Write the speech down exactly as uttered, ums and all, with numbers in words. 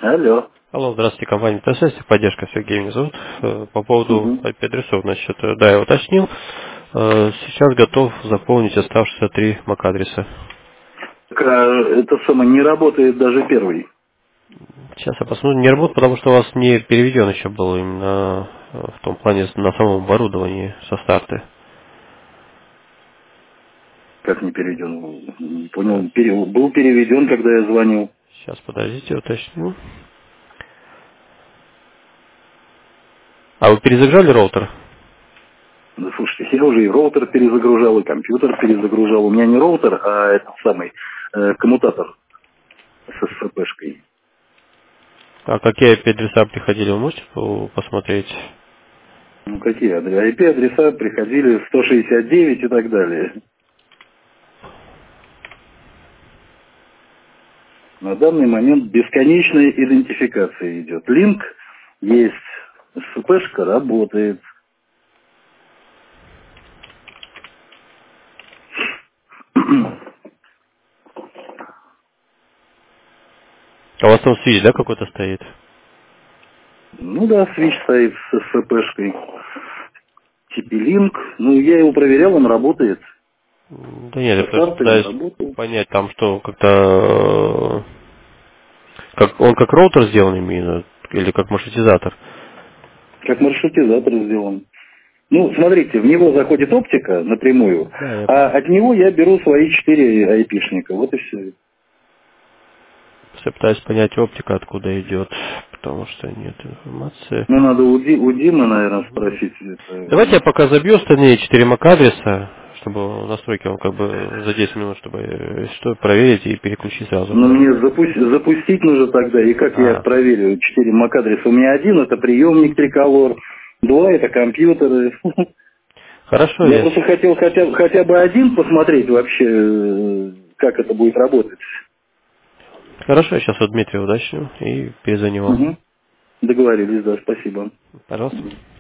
Алло. Алло, здравствуйте, компания ТСС, поддержка, Сергей меня зовут. Э, По поводу Угу. ай пи-адресов, значит, э, да, я уточнил. Э, Сейчас готов заполнить оставшиеся три мак-адреса. Так, а, это самое, не работает даже первый. Сейчас я посмотрю, не работает, потому что у вас не переведен еще был именно э, в том плане на самом оборудовании со старта. Как не переведен? Не Сейчас, понял. Пере- Был переведен, когда я звонил. сейчас подождите, уточню. А вы перезагружали роутер? Ну, слушайте, я уже и роутер перезагружал, и компьютер перезагружал. У меня не роутер, а этот самый э, коммутатор с ССПшкой. А какие ай пи-адреса приходили, вы можете по- посмотреть? Ну, какие адреса? ай пи-адреса приходили сто шестьдесят девять и так далее. На данный момент бесконечная идентификация идет. Линк есть, ССПшка работает. А у вас там свич, да, какой-то стоит? Ну да, свич стоит с ССПшкой. Типи-линк. Ну, я его проверял, он работает. М, Да нет, я Со просто старта не пытаюсь работает. понять, там что, как-то, э, как, он как роутер сделан именно, или как маршрутизатор? Как маршрутизатор сделан. Ну, смотрите, в него заходит оптика напрямую, Да, я а от него я беру свои четыре айпишника. Вот и все. просто пытаюсь понять оптика, откуда идет, потому что нет информации. Ну, надо у, Ди- у Димы, наверное, спросить. Давайте Это... я пока забью остальные четыре мак-адреса, чтобы настройки он как бы за десять минут, чтобы э, что проверить и переключить сразу. Но мне запу- запустить нужно тогда, и как я А, проверю четыре мак-адреса? У меня один это приемник триколор, два это компьютеры. хорошо, Я я, просто хотел хотя, хотя бы один посмотреть вообще, э, как это будет работать. хорошо, я сейчас у Дмитрия уточню и перезвоню вам. Угу. Договорились, да, спасибо. Пожалуйста.